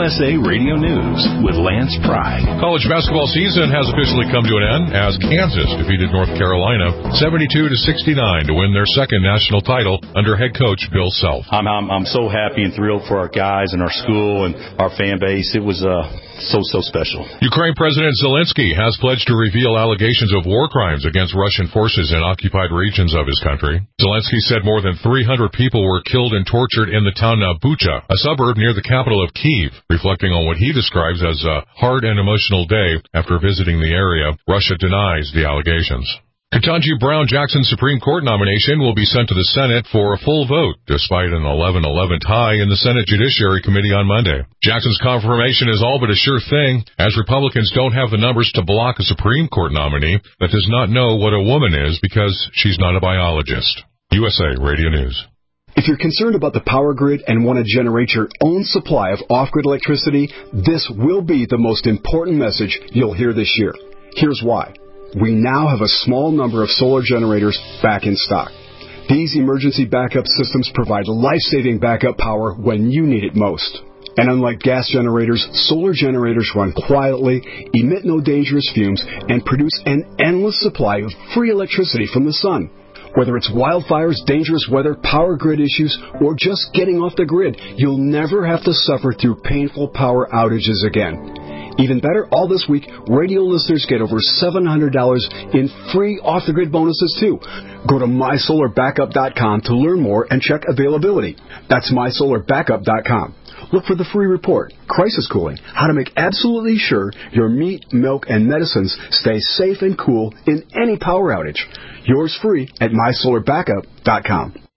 USA Radio News with Lance Pry. College basketball season has officially come to an end as Kansas defeated North Carolina 72-69 to win their second national title under head coach Bill Self. I'm so happy and thrilled for our guys and our school and our fan base. It was so special. Ukraine President Zelensky has pledged to reveal allegations of war crimes against Russian forces in occupied regions of his country. Zelensky said more than 300 people were killed and tortured in the town of Bucha, a suburb near the capital of Kyiv, reflecting on what he describes as a hard and emotional day after visiting the area. Russia denies the allegations. Ketanji Brown Jackson's Supreme Court nomination will be sent to the Senate for a full vote, despite an 11-11 tie in the Senate Judiciary Committee on Monday. Jackson's confirmation is all but a sure thing, as Republicans don't have the numbers to block a Supreme Court nominee that does not know what a woman is because she's not a biologist. USA Radio News. If you're concerned about the power grid and want to generate your own supply of off-grid electricity, this will be the most important message you'll hear this year. Here's why. We now have a small number of solar generators back in stock. These emergency backup systems provide life-saving backup power when you need it most. And unlike gas generators, solar generators run quietly, emit no dangerous fumes, and produce an endless supply of free electricity from the sun. Whether it's wildfires, dangerous weather, power grid issues, or just getting off the grid, you'll never have to suffer through painful power outages again. Even better, all this week, radio listeners get over $700 in free off-the-grid bonuses, too. Go to MySolarBackup.com to learn more and check availability. That's MySolarBackup.com. Look for the free report, Crisis Cooling, how to make absolutely sure your meat, milk, and medicines stay safe and cool in any power outage. Yours free at MySolarBackup.com.